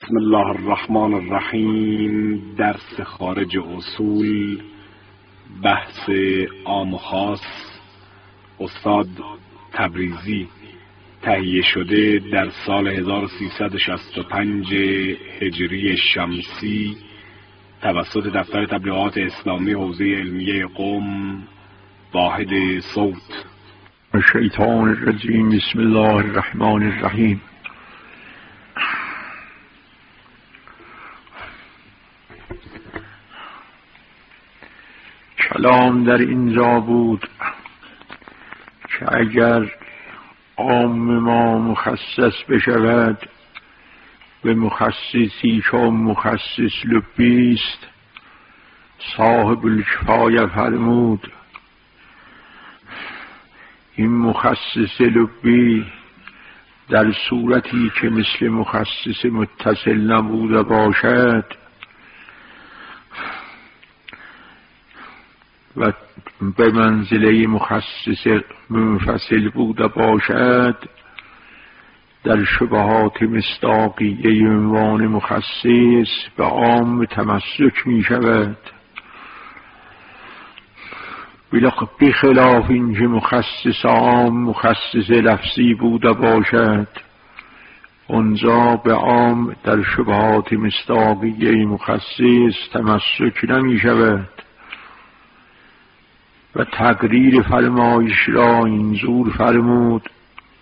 بسم الله الرحمن الرحیم. درس خارج اصول، بحث عام و خاص، استاد تبریزی، تهیه شده در سال 1365 هجری شمسی توسط دفتر تبلیغات اسلامی حوزه علمیه قم، واحد صوت. الشیطان الرجیم. بسم الله الرحمن الرحیم. کلام در اینجا بود که اگر عام ما مخصص بشود به مخصصی چون مخصص لبی است، صاحب الکفایه فرمود این مخصص لبی در صورتی که مثل مخصص متصل نبوده باشد و به منزله مخصص منفصل بوده باشد، در شبهات مصداقیه عنوان مخصص به عام تمسک می شود، بخلاف اینکه مخصص عام مخصص لفظی بوده باشد، اونجا به عام در شبهات مصداقیه مخصص تمسک نمی شود. و تقریر فرمایش را اینجور فرمود: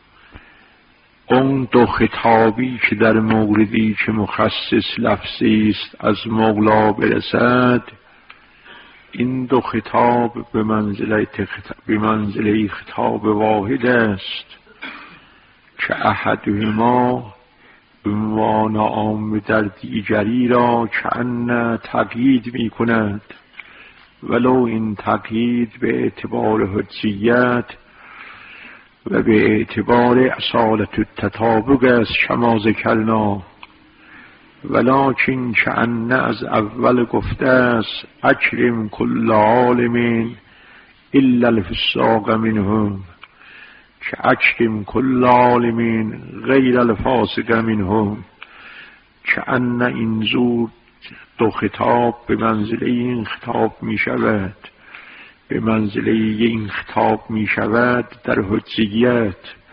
اون دو خطابی که در موردی که مخصص لفظی است از مولا برسد، این دو خطاب به منزله خطاب واحد است که احدهما عنوان عام در دیگری را کأن تقیید می کند، ولو این تقیید به اعتبار حجیت و به اعتبار اصالت التطابق است کما ذکرنا، ولکن کأن از اول گفته است اکرم کل عالم الا الفساق منهم، که اکرم کل عالم غیر الفاسق منهم، کأن اینجور دو خطاب به منزله این خطاب می شود، به منزله این خطاب می شود در حجیت،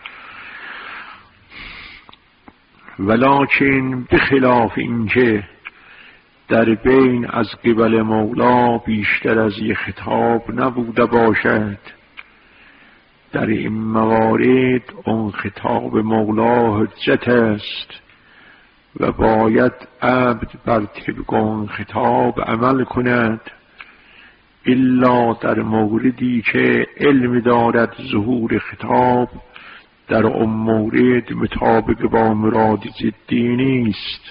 ولکن بخلاف اینکه در بین از قبل مولا بیشتر از یک خطاب نبوده باشد، در این موارد اون خطاب مولا حجت است و باید عبد بر طبق اون خطاب عمل کند، الا در موردی که علم دارد ظهور خطاب در اون مورد مطابق با مراد جدی نیست.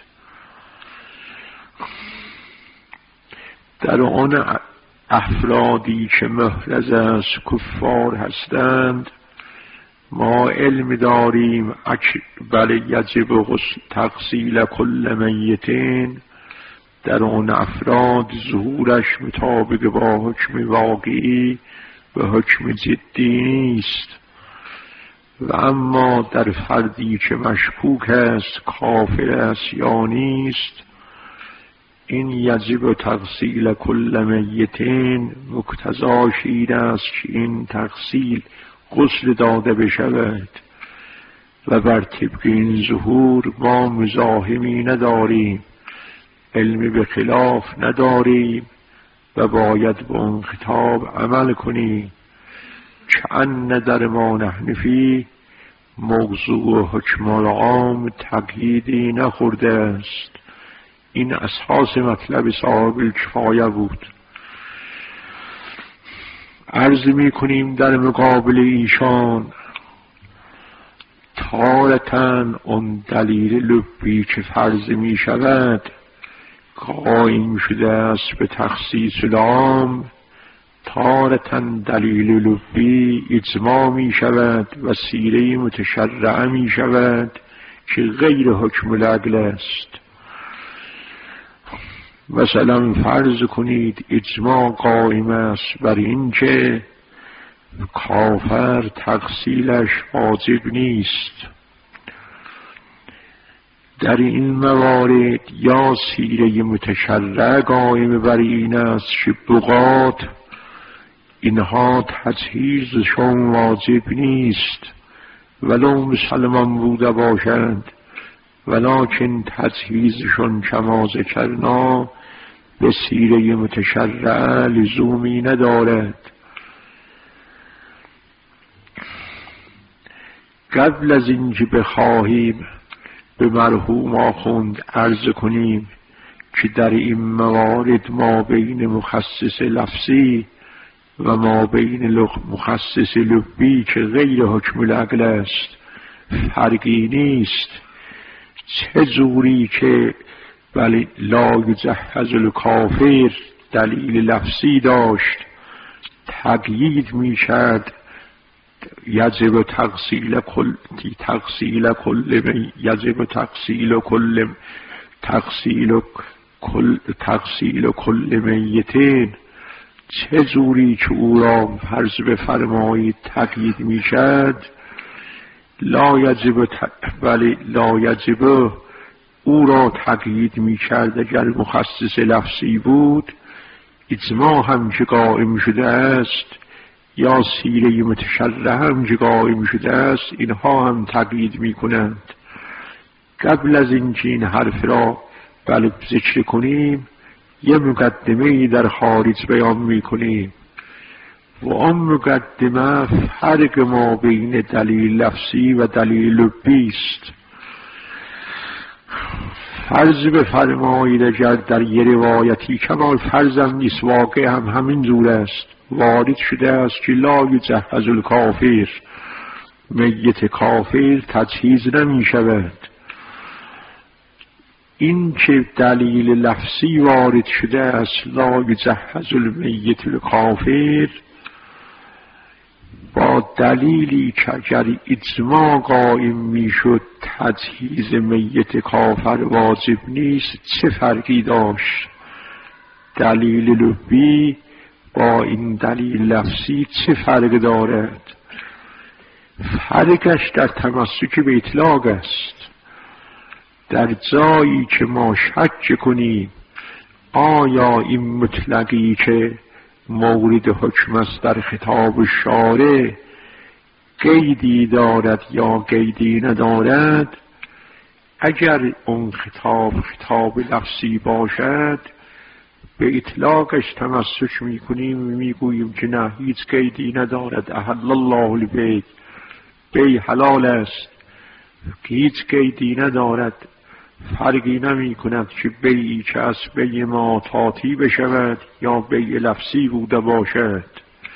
در آن افرادی که محرز از کفار هستند ما علم داریم بل یجب تغسیل کل میتین، در آن افراد ظهورش مطابق با حکم واقعی و حکم جدی نیست. و اما در فردی که مشکوک است کافر است یا نیست، این یجب تغسیل کل میتین مقتضاش این است که این تغسیل غسل داده بشود و بر طبق این ظهور ما مزاحمی نداریم، علمی به خلاف نداریم و باید به اون خطاب عمل کنیم، کأن در ما نحن فی موضوع حکم العام تقییدی نخورده است. این اساس مطلب صاحب الکفایه بود. عرض می کنیم در مقابل ایشان تارتن اون دلیل لبی که فرض می شود قائم شده است به تخصیص العام، تارتن دلیل لبی اجماع می شود و سیره متشرعه می شود که غیر حکم العقل است. مثلا فرض کنید اجماع قائم است بر این که کافر تغسیلش واجب نیست، در این موارد یا سیره متشرع قائم بر این است که بقات اینها تجهیزشون واجب نیست ولو مسلمان بوده باشند، ولکن تجهیزشون کما ذکرنا به سیره متشرع لزومی ندارد. قبل از اینکه بخواهیم به مرحوم آخوند عرض کنیم که در این موارد ما بین مخصص لفظی و ما بین مخصص لبی که غیر حکم العقل است فرقی نیست، چه جوری که بله لا یجهز الکافر دلیل لفظی داشت تقیید می کرد یجب تغسیل کل میتین، چه جوری که او را فرض بفرمایید تقیید می کرد لا یجب او را تقیید می کرد اگر مخصص لفظی بود. اجماع هم که قائم شده است یا سیره متشرع هم که قائم شده است اینها هم تقیید می کنند. قبل از اینکه این حرف را ذکر کنیم یه مقدمه در خارج بیان می کنیم و آن مقدمه فرق ما بین دلیل لفظی و دلیل لبی است. فرض بفرمایید اگر در یه روایتی کمال فرضم نیست واقع هم همین جور است وارد شده است که لا یجهز الکافر میت کافر تجهیز نمی شود، این که دلیل لفظی وارد شده است لا یجهز المیت الکافر با دلیلی که اگر اجماع قائم می شد تجهیز میت کافر واجب نیست چه فرقی داشت؟ دلیل لبی با این دلیل لفظی چه فرق دارد؟ فرقش در تمسک به اطلاق است. در جایی که ما شک کنیم آیا این مطلقی که مورد حکم است در خطاب شارع قیدی دارد یا قیدی ندارد، اگر اون خطاب لفظی باشد به اطلاقش تمسک میکنیم و میگوییم که نه هیچ قیدی ندارد، احل الله البیع، بیع حلال است، هیچ قیدی ندارد، فرقی نمی کند که بیعی که از بیع ما تاتی بشود یا بیع لفظی بوده باشد.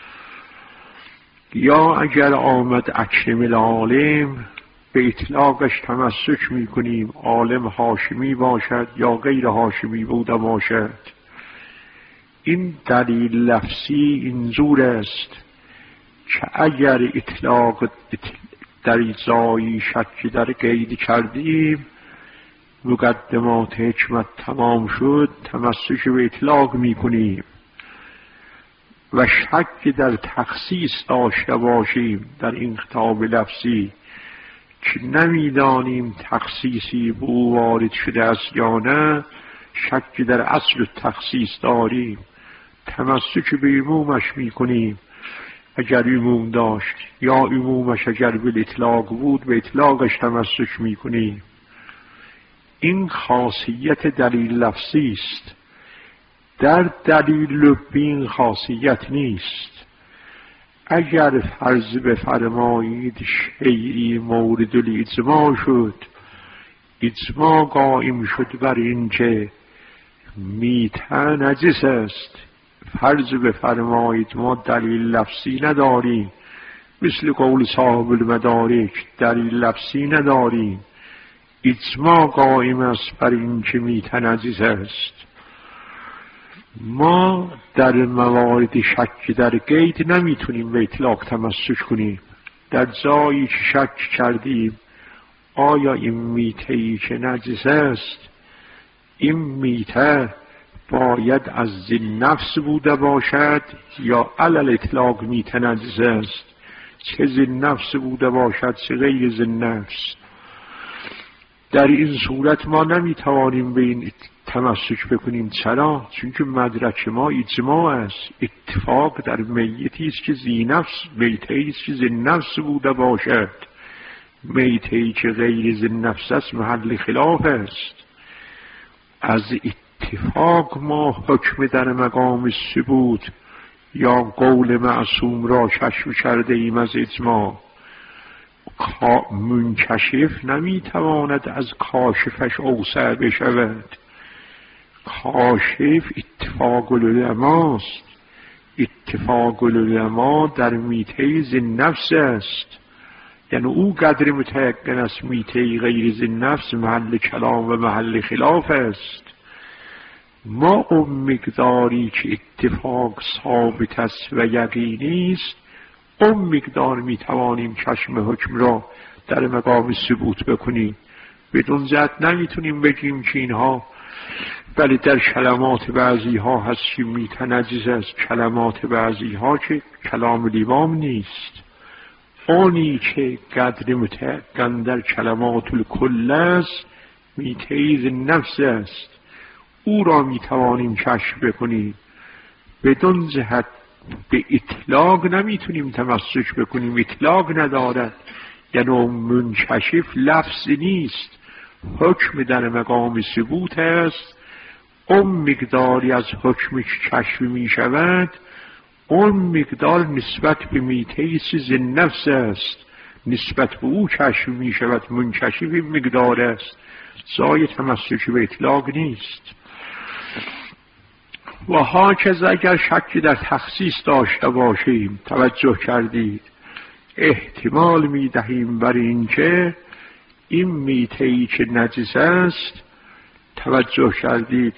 یا اگر آمد اکرم العالم به اطلاقش تمسک می کنیم عالم هاشمی باشد یا غیر هاشمی بوده باشد. این دلیل لفظی اینجور است که اگر اطلاق در جایی شک در قید کردیم مقدمات حکمت تمام شد تمسک به اطلاق می کنیم و شک در تخصیص داشته باشیم در این خطاب لفظی که نمیدانیم تخصیصی به او وارد شده است یا نه، شک در اصل تخصیص داریم تمسک به عمومش می کنیم اگر عموم داشت، یا عمومش اگر به اطلاق بود به اطلاقش تمسک می کنیم. این خاصیت دلیل لفظی است. در دلیل لبی این خاصیت نیست. اگر فرض بفرمایید شیئی مورد الاجماع شد، اجماع قائم شد بر این که میته نجس است، فرض بفرمایید ما دلیل لفظی نداریم مثل قول صاحب المدارک دلیل لفظی نداریم، اجماع قائم است بر این که میته نجس است، ما در موارد شک در قید نمیتونیم به اطلاق تمسک کنیم. در جایی که شک کردیم آیا این میته‌ای که نجس است این میته باید از ذی نفس بوده باشد یا علل اطلاق میته نجس است، چه ذی نفس بوده باشد چه غیر ذی نفس. در این صورت ما نمیتوانیم به این تمسک بکنیم. چرا؟ چون که مدرک ما اجماع است. اتفاق در میتی است که ذی نفس، میتی است که ذی نفس بوده باشد. میتی که غیر ذی نفس است محل خلاف است. از اتفاق ما حکم در مقام ثبوت یا قول معصوم را کشف کرده ایم از اجماع. منکشف نمیتواند از کاشفش اوسع بشود. کاشف اتفاق العلماست. اتفاق العلماء در میته ذی نفس است، یعنی او قدر متیقن است. میته غیر ذی نفس محل کلام و محل خلاف است. ما اون مقداری که اتفاق ثابت است و یقینی است، اون مقدار میتوانیم چشم حکم را در مقام ثبوت بکنیم. بدون جهت نمیتونیم بگیم که اینها بله در کلمات بعضی ها هست که میتنجز است، کلمات بعضی ها که کلام الامام نیست. اونی که قدر متیقن در کلمات الکل است میتیز نفس است، او را میتوانیم کشف بکنیم. بدون جهت به اطلاق نمیتونیم تمسک بکنیم. اطلاق ندارد، یعنی منکشف لفظ نیست، حکم در مقام ثبوت است. اون مقداری از حکم کشف می شود، اون مقدار نسبت به میتیس ذی نفس است، نسبت به او کشف می شود. منکشف مقدار است، جای تمسک به اطلاق نیست. و هاکذا اگر شکی در تخصیص داشته باشیم، توجه کردید، احتمال می دهیم بر این که این میتهی که نجس است، توجه کردید،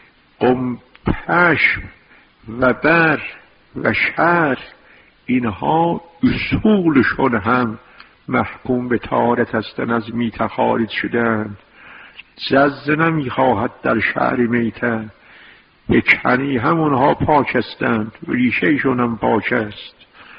پشم و بر و شر اینها اصولشون هم محکوم به طهارت هستند، از میته خارج شدند. جزه نمیخواهد در شعر میته، به کنی همونها پاک هستند، ریشهشون هم پاک است.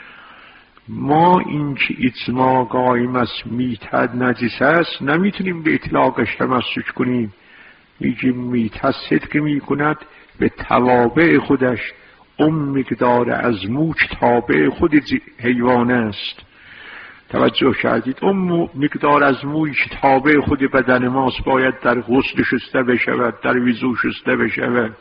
ما این که اجماع قائم است میته نجس است نمیتونیم به اطلاقش تمسک کنیم. میگیم میته صدق میکند به توابع خودش، اون مقدار از موج تابع خود حیوان است. توجه کردید؟ اون مقدار از موج تابع خود بدن ماست باید در غسل شسته بشود، در وضو شسته بشود،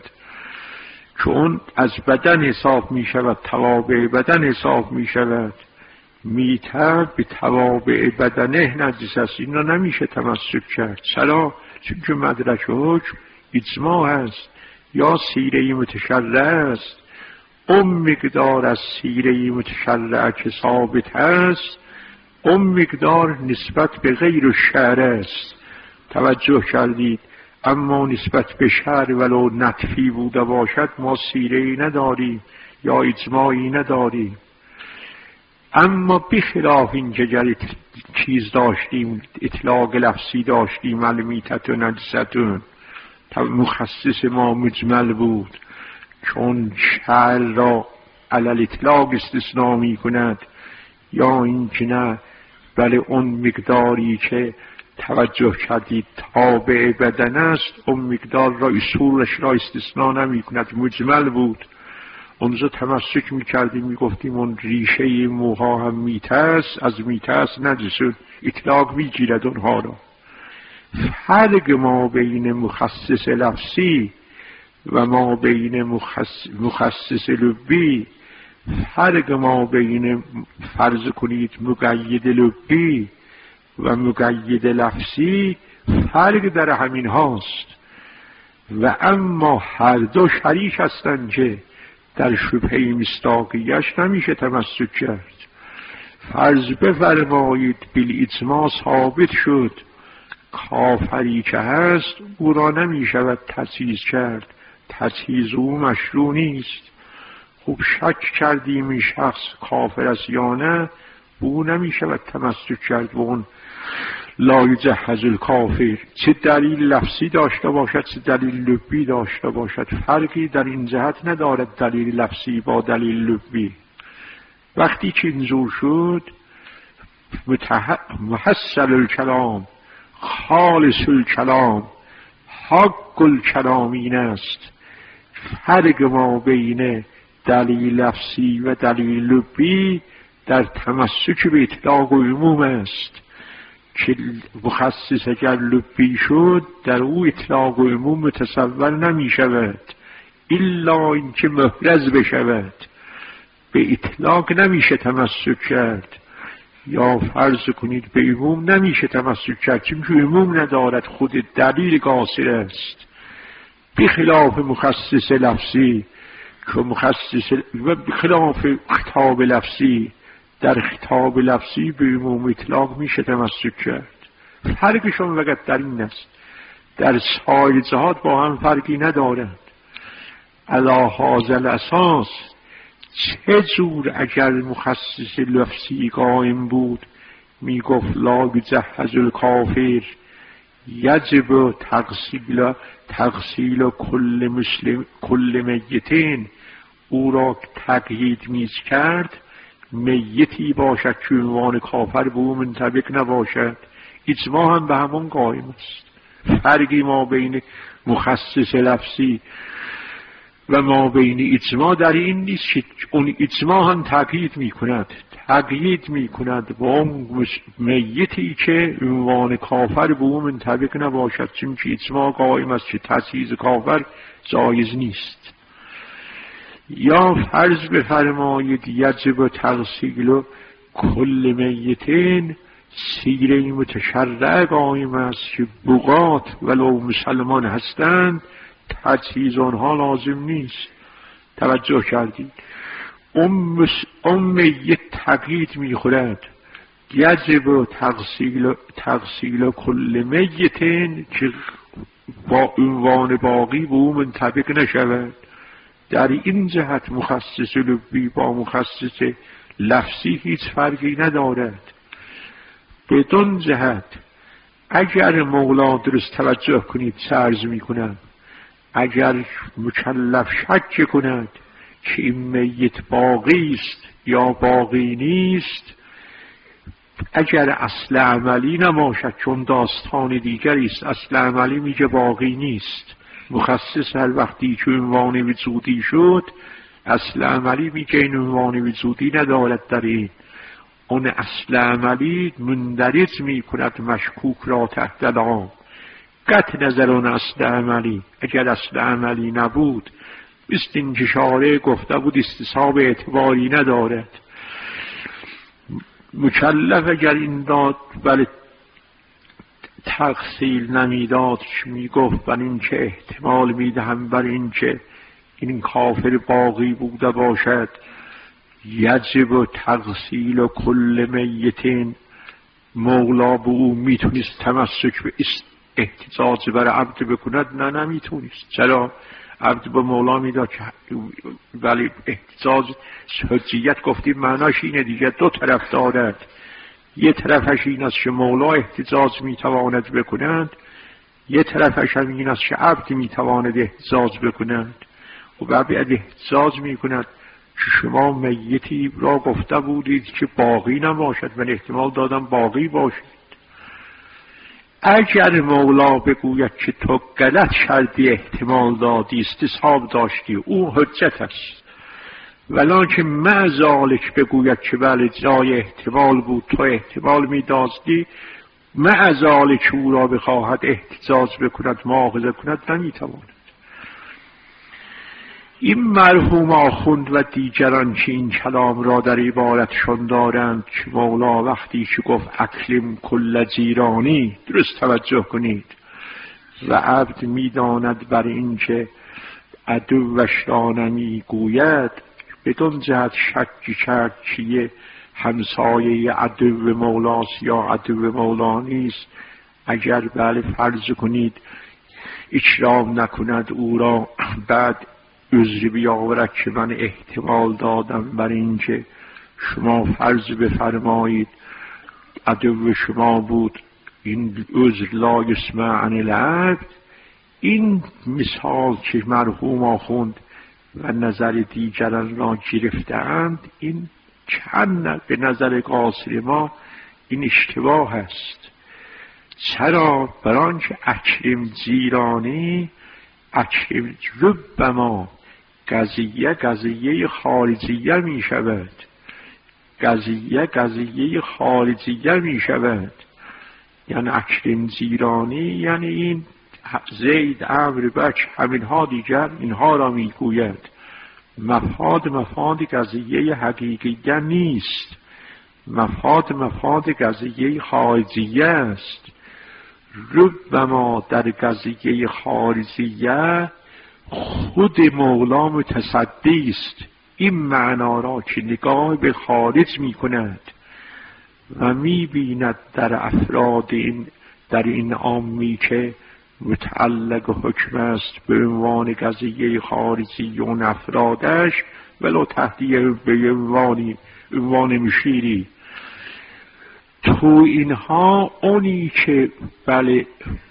چون از بدن حساب می شود، توابع بدن حساب می شود. میته به توابع بدنه نجس است، این را نمیشه تمسک کرد. چرا؟ چون که مدرک حکم اجماع است یا سیره متشرع است. اون مقدار از سیره متشرع که ثابت است، اون مقدار نسبت به غیر الشرع است. توجه کردید؟ اما نسبت به شرع ولو نطفی بوده باشد ما سیره‌ای نداریم یا اجماعی نداریم. اما بخلاف این که اگر چیز داشتیم، اطلاق لفظی داشتیم، المیتت و نجستون، مخصص ما مجمل بود، چون شرع را علل اطلاق استثناء می کند، یا این که نه، بله اون مقداری که توجه کردید تابع بدن است، اون مقدار را اصولش را استثناء نمی کند، مجمل بود. اونجا تمسک می کردیم، می گفتیم اون ریشه موها هم میته است، از میته است نجسون، اطلاق می گیرد اونها را. فرق ما بین مخصص لفظی و ما بین مخصص لبی، فرق ما بین فرض کنید مقید لبی و مقید لفظی، فرق در همین هاست. و اما هر دو شریک هستند که در شبهه مصداقیش نمیشه تمسک کرد. فرض بفرمایید بالاجماع ثابت شد کافری که هست او را نمیشود تجهیز کرد، تجهیز او مشروع نیست. خب شک کردیم این شخص کافر است یا نه، او نمیشود تمسک کرد و اون لا یجهز الکافر، چه دلیل لفظی داشته باشد چه دلیل لبی داشته باشد، فرقی در این جهت ندارد دلیل لفظی با دلیل لبی. وقتی که اینجور شد محصل الکلام، خالص الکلام حق الکلام این است. فرق ما بین دلیل لفظی و دلیل لبی در تمسک به اطلاق و عموم است که مخصص اگر لبی شد در او اطلاق و عموم متصور نمی شود الا اینکه محرز بشود. به اطلاق نمیشه تمسک کرد، یا فرض کنید به عموم نمیشه تمسک کرد چون که عموم ندارد، خود دلیل قاصر است. بخلاف مخصص لفظی که مخصص و بخلاف خطاب لفظی، در خطاب لفظی به عموم اطلاق میشه تمسک کرد. فرقشون فقط در این است، در سایر جهات با هم فرقی ندارد. علی هذا الاساس چه جور اگر مخصص لفظی قائم بود میگفت لا یجهز الکافر یجب تغسیل کل میتین، او را تقیید میز کرد میتی باشد که عنوان کافر به او منطبق نباشد. اجماع هم به همون قائم است. فرقی ما بین مخصص لفظی و ما بین اجماع در این نیست که اون اجماع هم تقیید می کند با اون میتی که عنوان کافر به او منطبق نباشد، چون که اجماع قائم است که تجهیز کافر جایز نیست. یا فرض بفرمایید یجب تغسیل کل میتین، سیره متشرع قائم است که بغات ولو مسلمان هستند تجهیز آنها لازم نیست. توجه کردید؟ اون میت تقیید میخورد یجب تغسیل کل میتین که با عنوان باقی به او منطبق نشود. در این جهت مخصص لبی با مخصص لفظی هیچ فرقی ندارد. بدون جهت اگر مولا درست توجه کنید چه عرض میکنم، اگر مکلف شک کند که این میت باقی است یا باقی نیست، اگر اصل عملی نباشد چون داستان دیگری است، اصل عملی میگه باقی نیست. مخصص هر وقتی که عنوان وجودی شد اصل عملی میگه این عنوان وجودی ندارد. در این اون اصل عملی مندرج میکند مشکوک را تحت العام. قطع نظر اون اصل عملی، اگر اصل عملی نبود مثل این که شارع گفته بود استصحاب اعتباری ندارد. مکلف اگر این داد ولی تغسیل نمیداد میگفت بر این که احتمال میدهم بر این که این کافر باقی بوده باشد یجب تغسیل کل میتین، مولا به او میتونست تمسک به احتجاج بر عبد بکند؟ نه نمیتونست. چرا؟ عبد به مولا میداد که ولی احتجاج حجیت گفتیم معناش اینه دیگه، دو طرف دارد. یه طرفش این است که مولا احتجاج میتواند بکنند، یه طرفش هم این است که عبد میتواند احتجاج بکنند. و بعد احتجاج میکند که شما میتی را گفته بودید که باقی نباشد، من احتمال دادم باقی باشد. اگر مولا بگوید که تو غلط کردی احتمال دادی استصحاب داشتی، او حجت است. ولکن مع ذالک بگوید که بله جای احتمال بود تو احتمال میداشتی، مع ذالک او را بخواهد احتجاج بکند مؤاخذه کند نمیتواند. این مرحوم آخوند و دیگران که این کلام را در عبارتشان دارند که مولا وقتی که گفت اکلم کل جیرانی، درست توجه کنید، و عبد میداند بر این که عدوش را نمیگوید، بدون جهت شکی کرد که همسایه عدو مولاست یا عدو مولا نیست. اگر بله فرض کنید اکرام نکند او را، بعد عذر بیاورد که من احتمال دادم بر این که شما فرض بفرمایید عدو شما بود، این عذر لا یسمع عن العبد. این مثال که مرحوم آخوند و نظر دیگران را گرفتند، این چند به نظر قاصر ما این اشتباه است. چرا؟ بران که اکرم زیرانی، اکرم ربما قضیه خارجیه می شود، قضیه خارجیه می شود. یعنی اکرم زیرانی یعنی این زید، عمرو، بکر، همینها دیگر اینها را می گوید. مفاد قضیه حقیقیه نیست، مفاد قضیه خارجیه است. ربما در قضیه خارجیه خود مولا متصدی است. این معنا را که نگاه به خارج می کند و می بیند در افراد در این عامی که متعلق حکم است به عنوان قضیه خارجی اون افرادش، ولو تهدیه به عنوان مشیری. تو اینها اونی که بله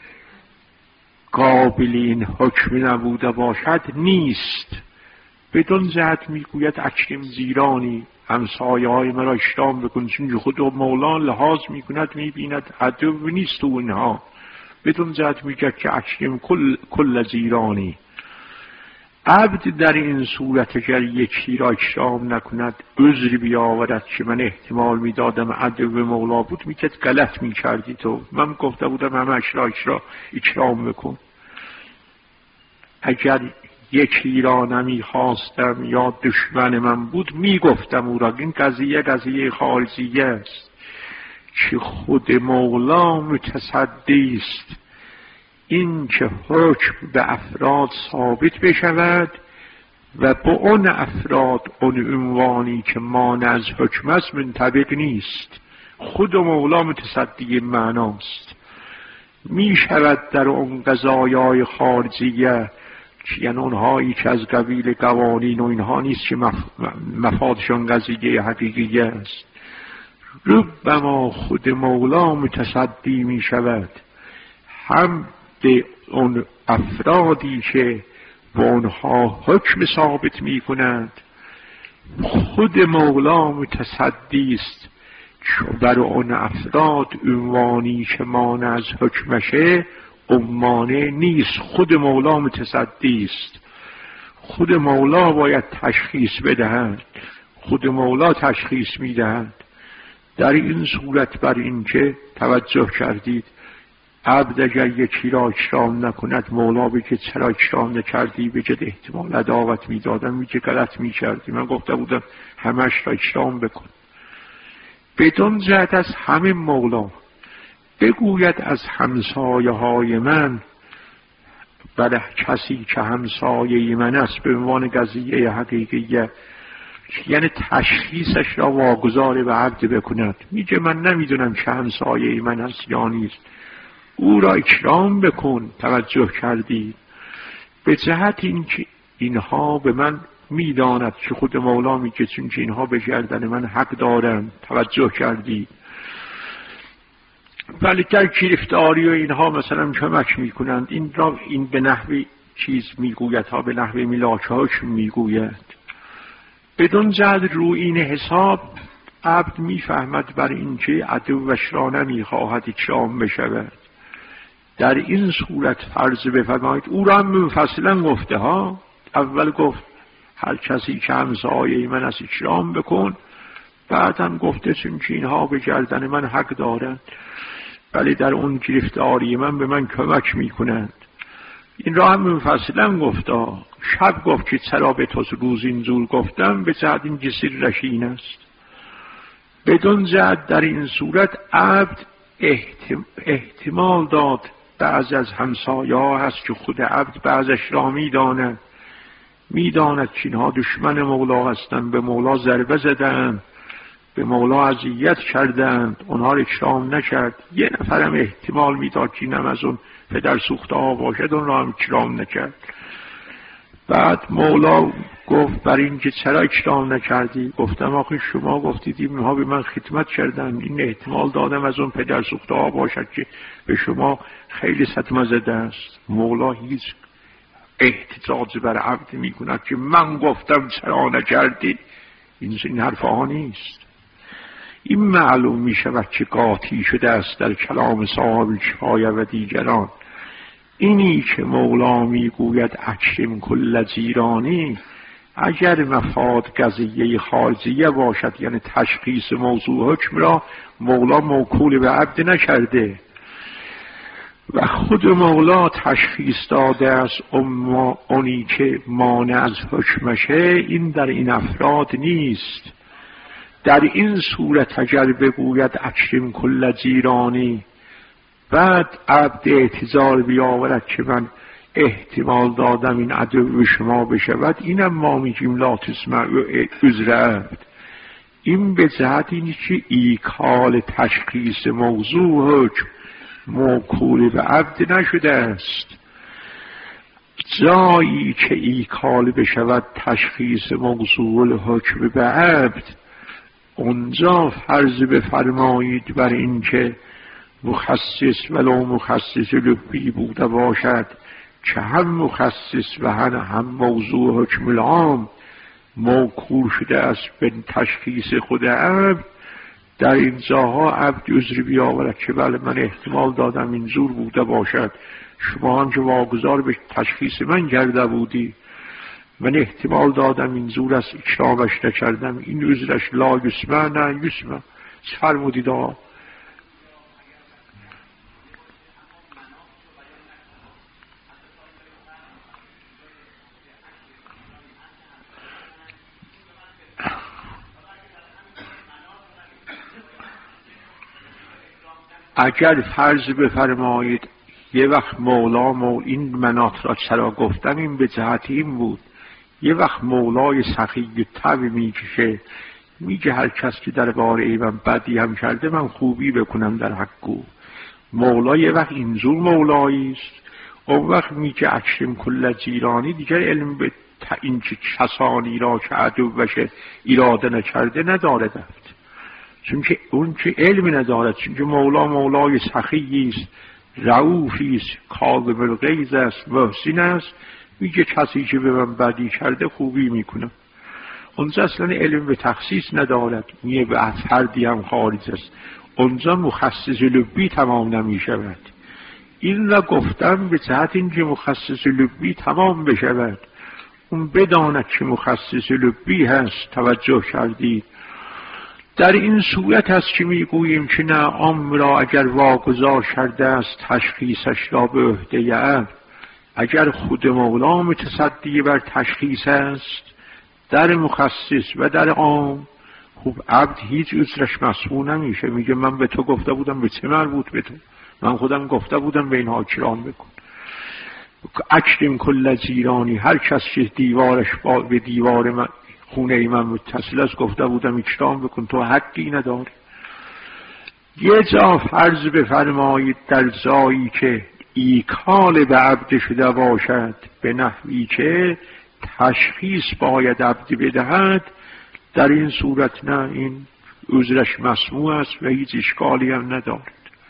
قابل این حکم نبوده باشد نیست. بدون جهت میگوید اکرم زیرانی، همسایه های مرا اشتام بکن، چون خود مولا لحاظ میکند میبیند عدو نیست تو اینها. بدون جهت میگه که اکرم کل زیرانی. عبد در این صورت اگر یکی را اکرام نکند، عذری بیاورد که من احتمال میدادم عدو مولا بود، میگه غلط میکردی تو، من گفته بودم همش را اکرام بکن. اگر یکی را نمیخواستم یا دشمن من بود میگفتم او را. این قضیه خارجیه است که خود مولا متصدی است. این که حکم به افراد ثابت بشود و با اون افراد اون عنوانی که مانع از حکم است منطبق نیست. خود مولا متصدی معناست. می شود در اون قضایای خارجیه، یعنی اونهایی که از قبیل قوانین و اینها نیست که مفادشان قضیه حقیقیه است، ربما خود مولا متصدی می شود هم به اون افرادی که با اونها حکم ثابت می کنند. خود مولا متصدی است چون بر اون افراد عنوانی که مانع از حکمشه مانع نیست. خود مولا متصدی است. خود مولا باید تشخیص بدهند، خود مولا تشخیص میدهند. در این صورت بر این که توجه کردید عبد اگر یکی را اکرام نکند، مولا بگه چرا اکرام نکردی، بگه احتمال عداوت میدادم، میگه غلط میکردی، من گفته بودم همش را اکرام بکن. بدون جهت از همه مولا بگوید از همسایه های من، بله کسی که همسایه من است به عنوان قضیه حقیقیه، یعنی تشخیصش را واگذار به عبد بکند. میگه من نمیدونم که همسایه من است یا نیست، او را اکرام بکن. توجه کردید؟ به جهت این که اینها به من میداند که خود مولا میگه چون که اینها به گردن من حق دارند. توجه کردید؟ ولی در گرفتاری و اینها مثلا کمک میکنند. این به نحوی چیز میگوید ها، به نحوی ملاکهاش میگوید. بدون جهت رو این حساب عبد میفهمد بر این که عدوش را نمیخواهد اکرام بشود. در این صورت فرض بفرمایید او را هم منفصلا گفته ها. اول گفت هر کسی که همسایه من است اکرام بکن، بعد هم گفته چون که اینها به گردن من حق دارند، ولی در اون گرفتاری من به من کمک میکنند. این را هم منفصلا گفته. شب گفت که چرا به تو روز این زور گفتم، به جهت این جسر رشین است. بدون جهت در این صورت عبد احتمال داد بعض از همسایه ها هست که خود عبد بعضش را میداند که اینها دشمن مولا هستند، به مولا ضربه زدند، به مولا اذیت کردند، اونها را اکرام نکرد. یه نفرم احتمال میداد که اینم از اون پدر سوخته ها باشد، اون را هم اکرام نکرد. بعد مولا گفت بر این که چرا اکرام نکردی؟ گفتم آخه شما گفتید اینها به من خدمت کردن، این احتمال دادم از اون پدر سوخته ها باشد که به شما خیلی صدمه زده است. مولا هیچ احتجاج بر عبد میکند که من گفتم چرا نکردی. این حرف ها نیست. این معلوم می شود که قاطی شده است در کلام صاحب کفایه و دیگران. اینی که مولا می گوید اکرم کل زیرانی، اگر مفاد قضیه خارجیه باشد، یعنی تشخیص موضوع حکم را مولا موکول به عبد نکرده و خود مولا تشخیص داده است اونی که مانع از حکمشه، این در این افراد نیست. در این صورت اگر بگوید اکرم کل زیرانی، بعد عبد اعتذار بیاورد که من احتمال دادم این عدو شما بشود، اینم ما میگیم لا تسمعوا عذر عبد. این به جهت اینی که ایکال تشخیص موضوع حکم موکول به عبد نشده است. جایی که ایکال بشود تشخیص موضوع حکم به عبد، اونجا فرض بفرمایید بر این که مخصص ولو مخصص لبی بوده باشد که هم مخصص و هم موضوع حکم العام موکول شده است به تشخیص خود عبد، در این جاها عبد عذر بیاورد که بله من احتمال دادم این زور بوده باشد، شما هم که واگذار به تشخیص من کرده بودی، من احتمال دادم این زور است اکرامش نکردم، این عذرش لا یسمع نه یسمع. فرمودید آقا اگر فرض بفرمایید یه وقت مولا این مناط را چرا گفتم، این به جهت این بود یه وقت مولای سخی تب میکشه، میگه هر کس که در باره من بدی هم کرده من خوبی بکنم در حقو. مولا یه وقت اینجور مولایی است، اون وقت میگه اکرم کل زیرانی، دیگر علم به این که کسانی را که عدو بشه اراده نکرده نداره دفت، چون که اون که علم ندارد، چون که مولا مولای سخی است، رؤوفی است، کاظم الغیظ است، محسن است، میگه کسی که به من بدی کرده خوبی میکنم. اونجا اصلا علم به تخصیص ندارد، میگه به فردی هم خارج است، اونجا مخصص لبی تمام نمیشود. این را گفتم به جهت اینکه مخصص لبی تمام بشود، اون بداند که مخصص لبی هست. توجه کردید؟ در این صورت است که میگوییم که نه، امر را اگر واگذار کرده است تشخیصش را به عهده عبد، اگر خود مولا متصدی بر تشخیص است در مخصص و در عام، خوب عبد هیچ عذرش مسئول نمیشه، میگه من به تو گفته بودم، به چه مربوط به تو، من خودم گفته بودم به اینها کرام بکن. اکرم کل زیرانی، هر کس که دیوارش به دیوار من خونه من متصل است گفته بودم اکرام بکن، تو حقی نداری. یه جا فرض بفرمایید در جایی که ایکال به عبد شده باشد به نحوی که تشخیص باید عبد بدهد، در این صورت نه، این عذرش مسموع است و هیچ اشکالی هم ندارد.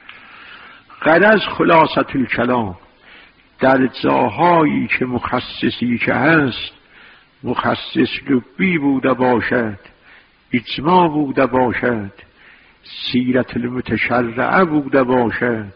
غرض خلاصة الکلام، در جاهایی که مخصصی که هست، مخصص لبی بوده باشد، اجماع بوده باشد، سیرت المتشرعه بوده باشد،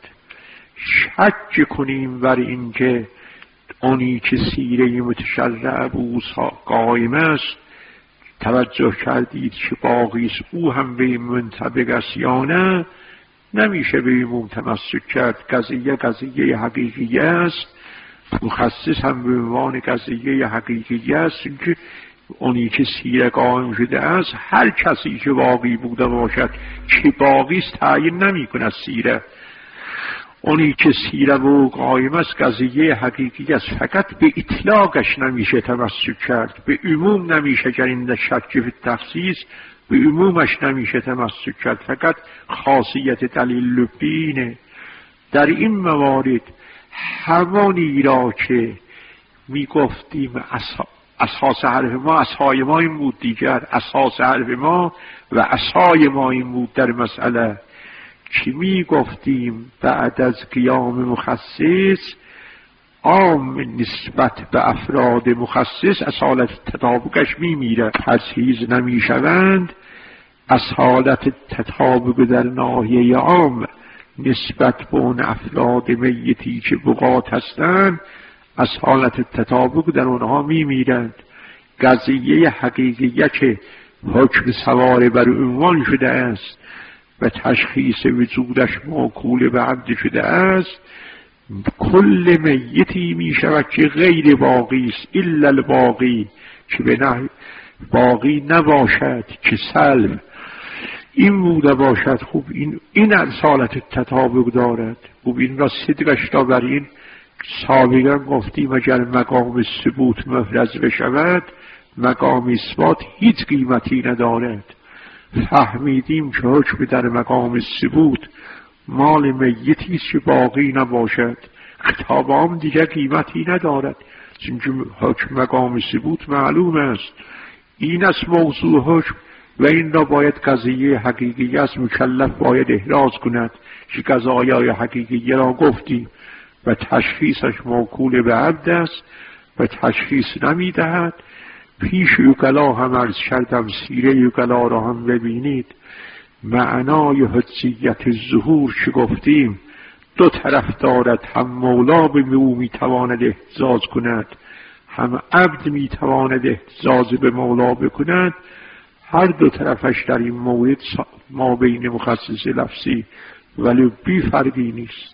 شک کنیم بر این که اونی که سیره متشرعه بود قائم است، توجه کردید که باقیست او هم به این منطبق است یا نه، نمیشه به این تمسک کرد. قضیه حقیقی است، مخصص هم به عنوان قضیه حقیقی است، که اونی که سیره قائم شده است، هر کسی که باقی بوده باشد که باقیست تعیین نمی کند سیره، اونی که سیره و قائم است قضیه حقیقی است، فقط به اطلاقش نمیشه تمسک کرد، به عموم نمیشه کرد، این شک فی التخصیص به عمومش نمیشه تمسک کرد، فقط خاصیت دلیل لبینه. در این موارد همانی را که می گفتیم اساس حرف ما، اسای ما این بود دیگر، اساس حرف ما و اسای ما این بود در مسئله که می گفتیم بعد از قیام مخصص عام نسبت به افراد مخصص اصالت تطابقش می میره، تجهیز نمی شوند، از حالت تطابق در ناحیه عام نسبت به اون افراد میتی که بقات هستند از حالت تطابق در اونها میمیرند. قضیه حقیقیه که حکم سواره بر عنوان شده است و تشخیص وجودش موکول به عبد شده است، کل میتی می شود که غیر باقی است الا الباقی، که به باقی نباشد که سلب این بوده باشد. خوب این اصالت تطابق دارد. خوب این را صدقش را بر این سابقا گفتیم اگر مقام ثبوت مفرز بشود مقام اثبات هیچ قیمتی ندارد. فهمیدیم که حکم در مقام ثبوت مال میتی است که باقی نباشد، خطاب هم دیگر قیمتی ندارد، چون حکم مقام ثبوت معلوم است. این است موضوع حکم و این را باید قضیه حقیقی است مکلف باید احراز کند که قضایای حقیقی را گفتیم و تشخیصش موکول به عبد است و تشخیص نمیدهد. پیش یوکلا هم عرض کردم، سیره یوکلا را هم ببینید. معنای حجیت ظهور که گفتیم دو طرف دارد، هم مولا به او میتواند احتجاج کند، هم عبد میتواند احتجاج به مولا بکند. هر دو طرفش در این مورد ما بین مخصص لفظی ولی بی فرقی نیست.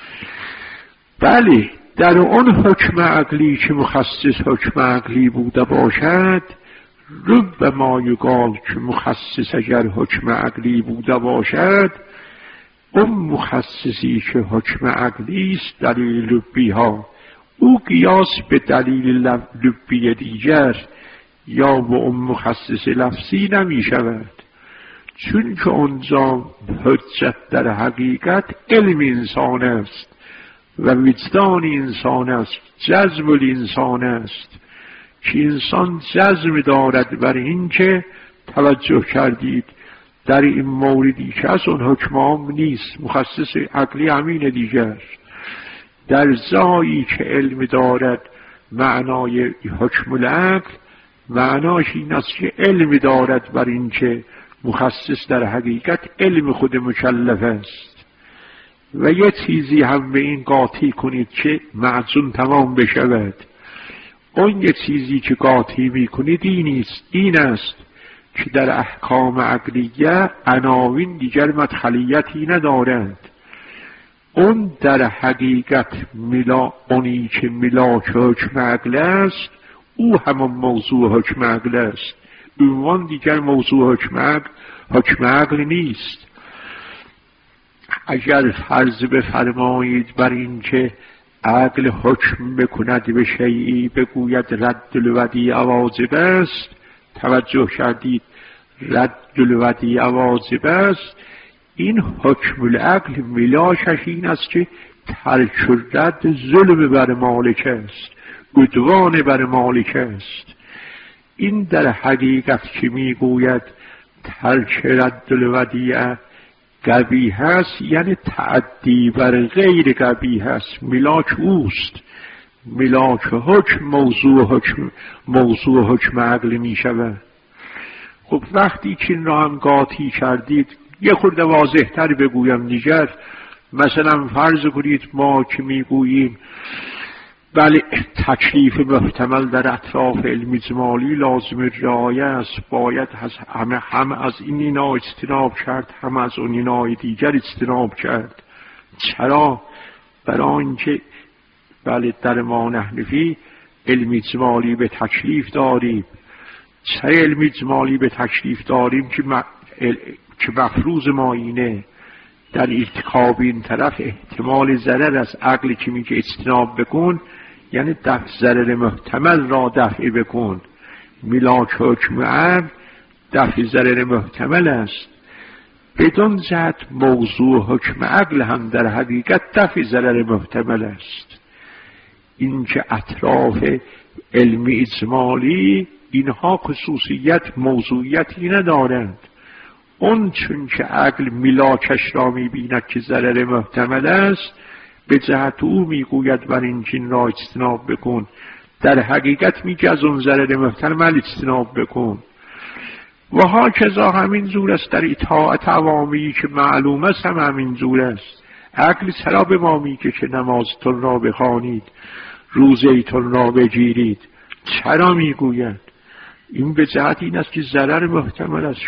بله در اون حکم عقلی که مخصص حکم عقلی بوده باشد، ربما یقال که مخصص اگر حکم عقلی بوده باشد، اون مخصصی که حکم عقلی است دلیل لبی ها، او قیاس به دلیل لبی دیگر یا به اون مخصص لفظی نمی شود، چون که اونجا حجت در حقیقت علم انسان است و وجدان انسان است، جزم الانسان است که انسان جزم دارد بر این که توجه کردید در این موردی که از اون حکم عام نیست، مخصص عقلی همین دیگر، در جایی که علم دارد معنای حکم العقل معناش این است که علم دارد بر این که مخصص در حقیقت علم خود مکلف است. و یه چیزی هم به این قاطی کنید که معجون تمام بشود. اون یه چیزی که قاطی میکنید این است که در احکام عقلیه عناوین دیگر مدخلیتی ندارند. اون در حقیقت اونی که ملاک حکم عقل است او همان موضوع حکم عقل است، عنوان دیگر موضوع حکم عقل نیست. اگر فرض بفرمایید بر این که عقل حکم بکند به شیئی بگوید رد الودیع واجب است، توجه کردید رد الودیع واجب است، این حکم العقل ملاکش این است که ترک رد ظلم بر مالک است، عدوان بر مالک است. این در حقیقت که میگوید ترک رد الودیع قبیح است یعنی تعدی بر غیر قبیح است، ملاک اوست. ملاک حکم موضوع حکم عقل می شود. خب وقتی که این را هم قاطی کردید یه خورده واضح تر بگویم دیگر. مثلا فرض کنید ما که میگوییم بله تکلیف محتمل در اطراف علم اجمالی لازم رعایه است، باید هم از این اینا اجتناب کرد هم از اون اینا دیگر اجتناب کرد. چرا؟ برای اینکه بله در ما نحنفی علم اجمالی به تکلیف داریم. چه علم اجمالی به تکلیف داریم که مفروض ما اینه در ارتکاب این طرف احتمال ضرر از عقلی که میگه اجتناب بکن، یعنی دفع ضرر محتمل را دفع بکن. ملاک حکم عقل دفع ضرر محتمل است. بدون جهت موضوع حکم عقل هم در حقیقت دفع ضرر محتمل است. این که اطراف علم اجمالی اینها خصوصیت موضوعیتی ندارند. اون چون که عقل ملاکش را میبیند که ضرر محتمل است به جهت او میگوید بر این چین را اجتناب بکن، در حقیقت میگه از اون ضرر محتمل اجتناب بکن. و هاکذا همین زور است در اطاعت عوامی که معلوم است هم همین زور است. عقل چرا به ما میگه که نمازتون را بخوانید، روزه‌تون را بگیرید؟ چرا میگوید؟ این به جهت این است که ضرر محتمل است.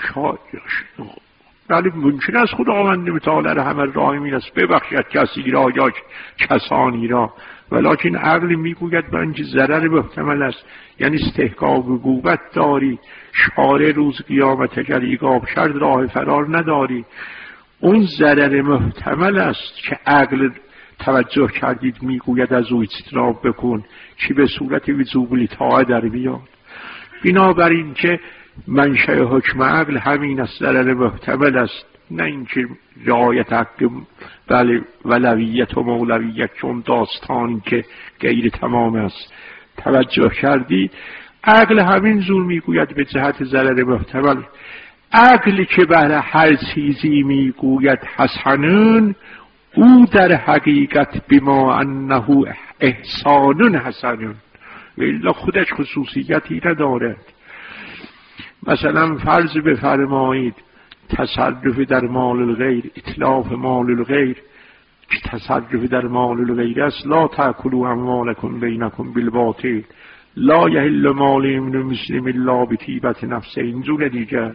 ولی ممکن است خداوند متعال همه راهمین است ببخشد کسی را یا کسانی را، ولکن عقل میگوید برای اینکه ضرر محتمل است، یعنی استحقاق عقوبت داری، شارع روز قیامت اگر ایقاب کرد راه فرار نداری. اون ضرر محتمل است که عقل توجه کردید میگوید از او اجتناب بکن که به صورت وجوب الاطاعه در بیاد. بنابراین که منشأ حکم عقل همین است، ضرر محتمل است، نه اینکه رعایت حق بله ولویت و مولویت چون داستانی که غیر تمام است. توجه کردی؟ عقل همین زور میگوید به جهت ضرر محتمل. عقلی که برای هر چیزی میگوید حسنون، او در حقیقت بما انه احسان حسنون، الا خودش خصوصیتی ندارد. مثلا فرض بفرمایید تصرف در مال الغیر، اتلاف مال الغیر که تصرف در مال الغیر است. لا تأکلوا اموالکم بینکم بالباطل لا یحل مال من مسلم الا بطیبة نفسه. اینجور دیگر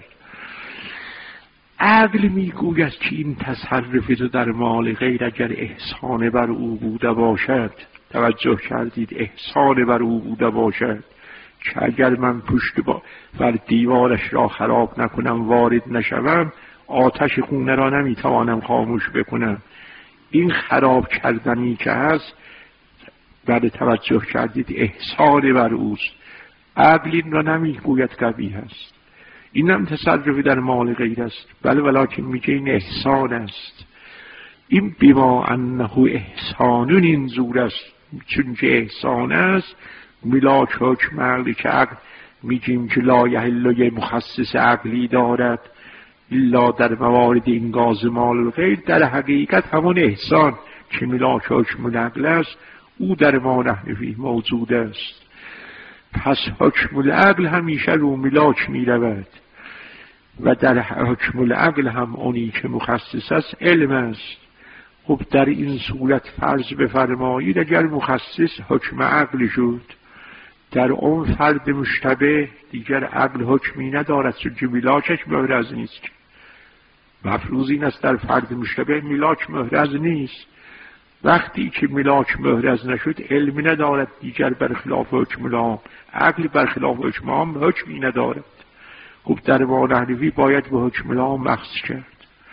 عقل میگوید که این تصرف در مال غیر اگر احسان بر او بوده باشد، توجه کردید، احسان بر او بوده باشد که اگر من پشت بر دیوارش را خراب نکنم، وارد نشوم، آتش خونه را نمیتوانم خاموش بکنم. این خراب کردنی که هست بعد توجه کردید احسان بر اوست. عقل این را نمیگوید قبیح است، این هم تصرف در مال غیر است، بله ولکن میگه این احسان است. این بما انه احسانون این زور است، چون که احسان است ملاک حکم عقلی که عقل میگیم که لا یحل یه مخصص عقلی دارد الا در موارد انگاز مال الغیر، در حقیقت همون احسان که ملاک حکم العقل است او در ما نحن فیه موجود است. پس حکم العقل همیشه رو ملاک میرود و در حکم العقل هم اونی که مخصص است علم است. خب در این صورت فرض بفرمایید اگر مخصص حکم عقل شد، در اون فرد مشتبه دیگر عقل حکمی ندارد چون که ملاکش محرز نیست. مفروض این است در فرد مشتبه ملاک محرز نیست. وقتی که ملاک محرز نشد علمی ندارد دیگر، برخلاف حکم العام. عقل برخلاف حکم عام حکمی ندارد. خب در ما نحن فیه باید به حکم العام مخص کرد.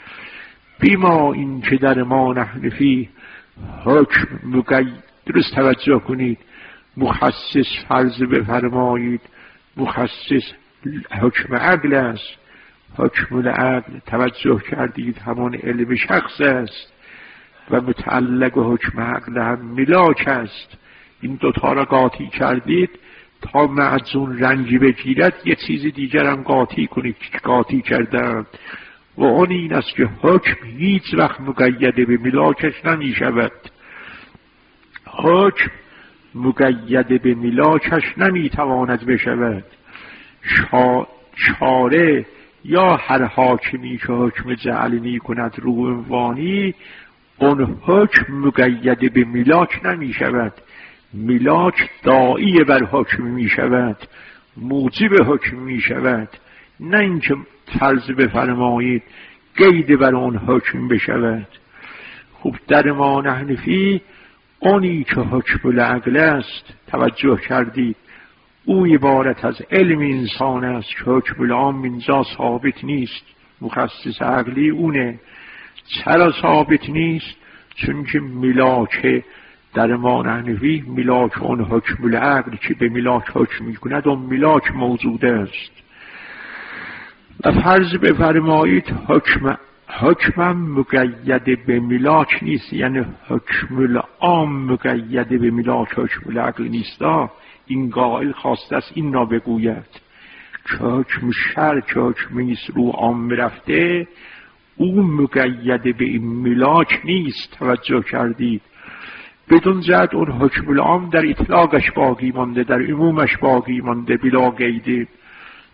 بیما این که در ما نحن فیه حکم مقید، درست توجه کنید، مخصص فرض بفرمایید مخصص حکم عقل است. حکم العقل توجه کردید همون علم شخص است و متعلق و حکم عقل هم ملاک است. این دوتا را قاطی کردید تا معجون رنجی بگیرد یه چیز دیگر هم قاطی کنید که قاطی کردند و اون این است که حکم هیچ وقت مقید به ملاکش نمی شود. حکم مقید به ملاکش نمی تواند بشود. شارع یا هر حاکمی که حکم جعل می کند رو عنوانی، اون حکم مقید به ملاک نمی شود. ملاک داعی بر حکم می شود، موجب حکم می شود، نه اینکه فرض بفرمایید قید بر اون حکم بشود. خب در ما نحن فیه اونی که حکم العقل است، توجه کردید، او عبارت از علم انسان است که حکم العام اینجا ثابت نیست. مخصص عقلی اونه. چرا ثابت نیست؟ چون که ملاک در ما نحن فیه ملاک اون حکم العقل که به ملاک حکم میکند اون ملاک موجود است. و فرض بفرمایید حکمم مقید به ملاک نیست، یعنی حکم العام مقید به ملاک حکم العقل نیست. این قائل خواسته است این را بگوید که حکم شرع که حکم نیست رو عام رفته او مقید به این ملاک نیست. توجه کردید؟ بدون جهت اون حکم العام در اطلاقش باقی مانده، در عمومش باقی مانده بلا قیده.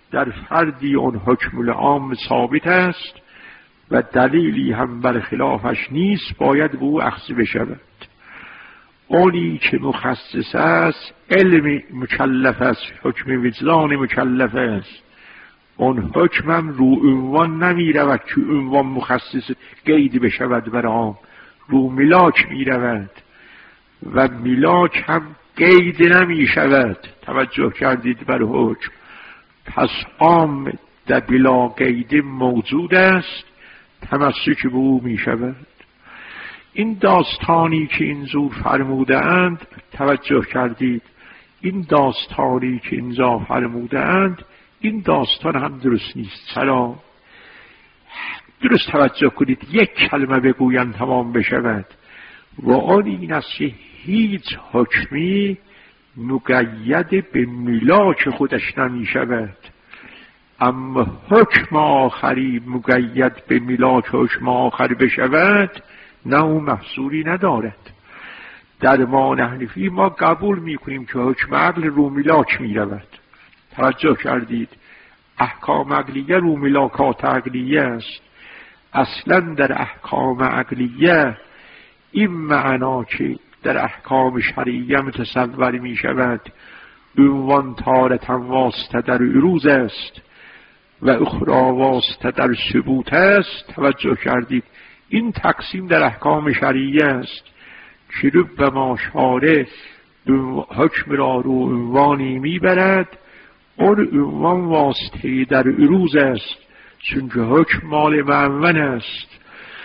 در فردی اون حکم العام ثابت است و دلیلی هم بر خلافش نیست، باید به او اخذ بشود. اونی که مخصص است، علم مکلف است، حکم وجدان مکلف است. اون حکم هم رو عنوان نمی رود که عنوان مخصص قید بشود بر عام، رو ملاک می رود و ملاک هم قید نمی شود. توجه کردید بر حکم. پس عام در بلا قید موجود است، تمسک به او می شود. این داستانی که این زور فرموده اند، توجه کردید، این داستانی که اینجا فرموده اند، این داستان هم درست نیست. چرا؟ درست توجه کنید، یک کلمه بگویم تمام بشود و آن این است که هیچ حکمی مقید به ملاک خودش نمی شود، اما حکم آخری مقید به ملاک حکم آخر بشود نه او محصولی ندارد. در ما حنفی ما قبول میکنیم که حکم عقل رو ملاک میرود. توجه کردید، احکام عقلیه رو ملاکات عقلیه است. اصلا در احکام عقلیه این معنا که در احکام شرعیه متصور می شود عنوان تارة واسطه در عروض است و اخرى واسطه در ثبوت است. توجه کردید، این تقسیم در احکام شرعیه است که ربما شارع حکم را رو عنوانی میبرد، اون عنوان واسطه در عروض است چون که حکم مال معون است،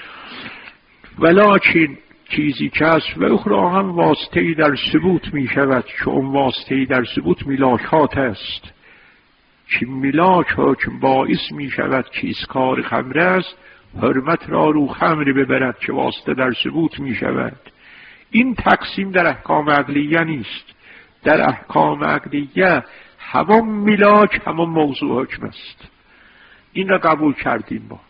ولکن چیزی که است و اخرى هم واسطه در ثبوت می شود که اون واسطه در ثبوت ملاکات است که ملاک حکم باعث می شود که اسکار خمر است، حرمت را رو خمر ببرد که واسطه در ثبوت می شود. این تقسیم در احکام عقلیه نیست. در احکام عقلیه همون ملاک همون موضوع حکم است. این را قبول کردیم. ما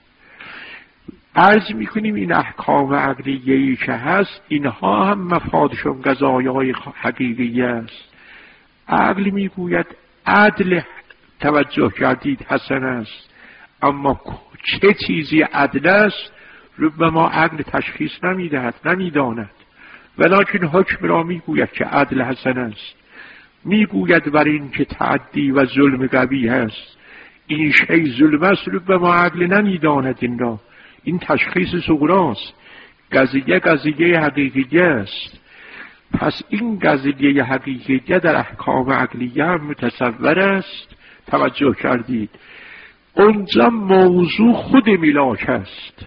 عرض میکنیم این احکام عقلیه‌ای که هست اینها هم مفادشون قضایای حقیقی است. عقل میگوید عدل، توجه کردید، حسن است، اما چه چیزی عدل است ربما عقل تشخیص نمیدهد، نمیداند، ولکن حکم را میگوید که عدل حسن است. میگوید بر این که تعدی و ظلم قبیح است، این شی ظلم است، ربما عقل نمیداند این را. این تشخیص صغراست. قضیه حقیقیه است. پس این قضیه حقیقیه در احکام عقلیه هم متصور است. توجه کردید، اونجا موضوع خود ملاک است.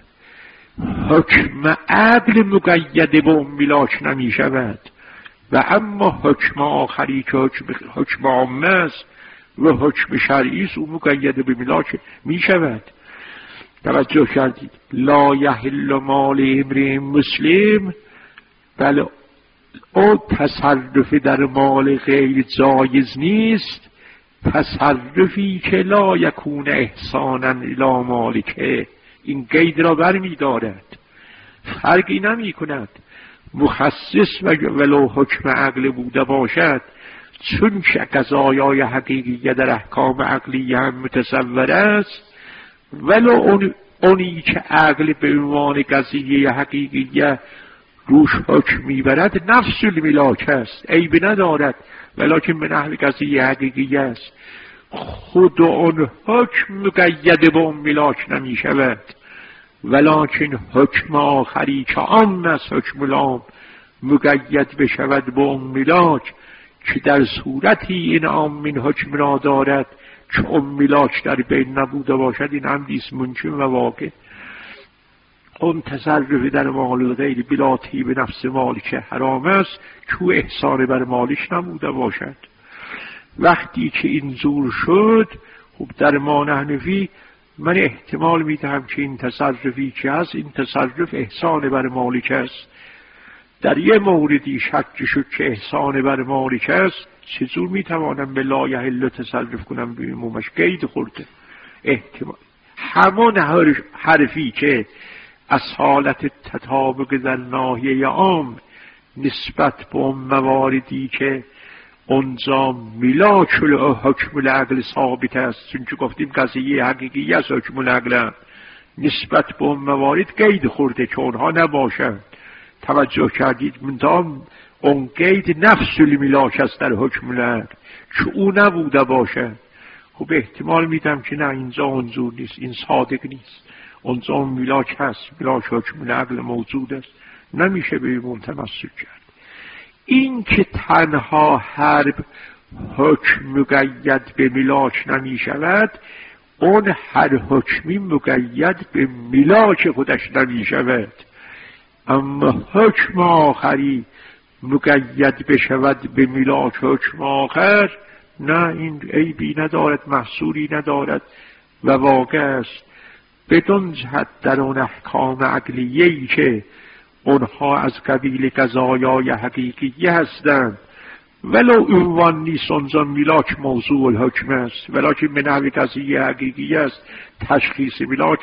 حکم عقل مقید به اون ملاک نمی شود و اما حکم آخری که حکم عامه است و حکم شرعی است او مقید به ملاک می شود. توجه کردید، لا یحل مال امرئ مسلم، بله او تصرف در مال غیر جایز نیست، تصرفی که لا یکون احسانا الی مالکه، این قید را برمی دارد، فرقی نمی کند مخصص و ولو حکم عقل بوده باشد، چون که قضایای حقیقیه در احکام عقلیه هم متصور است، ولو اونی که عقل به عنوان قضیه حقیقیه روش حکم میبرد نفس الملاک است، عیب ندارد، ولکن به نحو قضیه حقیقیه است. خود اون حکم مقید به اون ملاک نمی شود، ولکن حکم آخری که عام است، حکم العام، مقید بشود به اون ملاک که در صورتی این عام من حکم را دارد که اون ملاک در بین نبوده باشد، این عمدیست ممکن و واقع. اون تصرف در مال غیر بلا طیب نفس مال که حرام است که احسان بر مالش نبوده باشد. وقتی که این زور شد، خب در ما حنفی من احتمال میدهم که این تصرفی که هست، این تصرف احسان بر مالک است. در یه موردی شک شد که احسان بر مالک است، چطور میتوانم به لا یحل تصرف کنم؟ به عمومش قید خورده. احتمال همون حرفی که از حالت تطابق در ناحیه عام نسبت به اون مواردی که اونجا میلاک حکم العقل ثابت است، چون که گفتیم قضیه حقیقی است حکم العقل نسبت به اون موارد قید خورده که اونها نباشند. توجه کردید؟ منتها اون قید نفس المیلاک است در حکم العقل که او نبوده باشد. خب احتمال میدم که نه، اینجا منظور نیست، این صادق نیست. اونجا اون میلاک هست، میلاک حکم العقل موجود است، نمیشه به اون تمسک کرد. این که تنها حرب حکم مقید به میلاک نمی شود، اون هر حکمی مقید به میلاک خودش نمی شود. اما حکم آخری مقید بشود به میلاک حکم آخر، نه، این عیبی ندارد، محصولی ندارد و واقع است. بدون جهت در اون احکام عقلیه‌ای که اونها از قبیل قضایای حقیقی هستند، ولو عنوان نیست اونجا میلاک موضوع الحکم است، ولیکن به نحو قضیه حقیقی است. تشخیص میلاک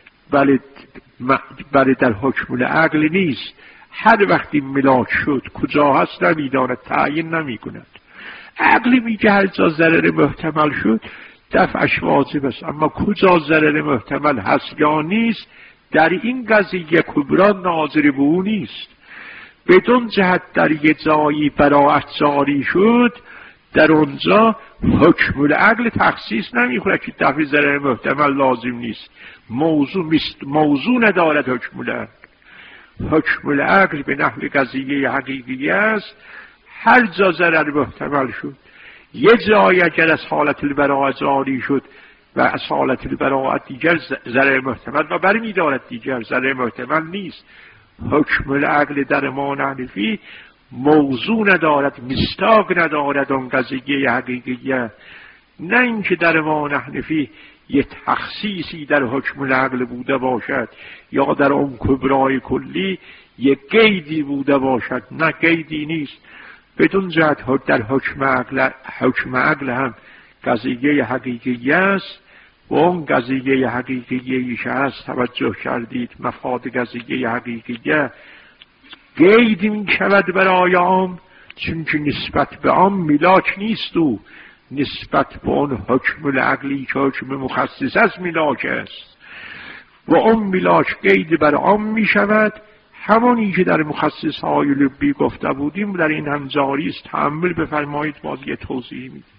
بله در حکم العقل نیست. هر وقتی میلاک شد کجا هست نمیداند، تعیین نمی کند. عقل میگه هر جا ضرر محتمل شد دفعش واجب است، اما کجا ضرر محتمل هست یا نیست در این قضیه کبرا ناظر به او نیست. بدون جهت در یه جایی براعت جاری شد، در اونجا حکم العقل تخصیص نمیخوره که دفع ضرر محتمل لازم نیست. موضوع ندارد حکم العقل. حکم العقل به نحو قضیه حقیقی است. هر جا ضرر محتمل شد، یه جایی اگر از حالت البراءت جاری شد و از حالت البراءت دیگر ضرر محتمل و برمی دارد دیگر ضرر محتمل نیست. حکم العقل در ما حنفی موضوع ندارد، مصداق ندارد اون قضیه حقیقیه. نه اینکه در ما حنفی یه تخصیصی در حکم العقل بوده باشد یا در اون کبرای کلی یه قیدی بوده باشد، نه قیدی نیست. بدون جهت در حکم عقل هم قضیه حقیقی است و اون قضیه حقیقیه که هست، توجه کردید، مفاد قضیه حقیقیه قید می شود برای عام، چون که نسبت به عام میلاک نیست، او نسبت به اون حکم العقلی که حکم مخصص است میلاک است و اون میلاک قید بر عام می شود. همونی که در مخصص های لبی گفته بودیم در این هم جاری است. تأمل بفرمایید، باز یه توضیح میدیم.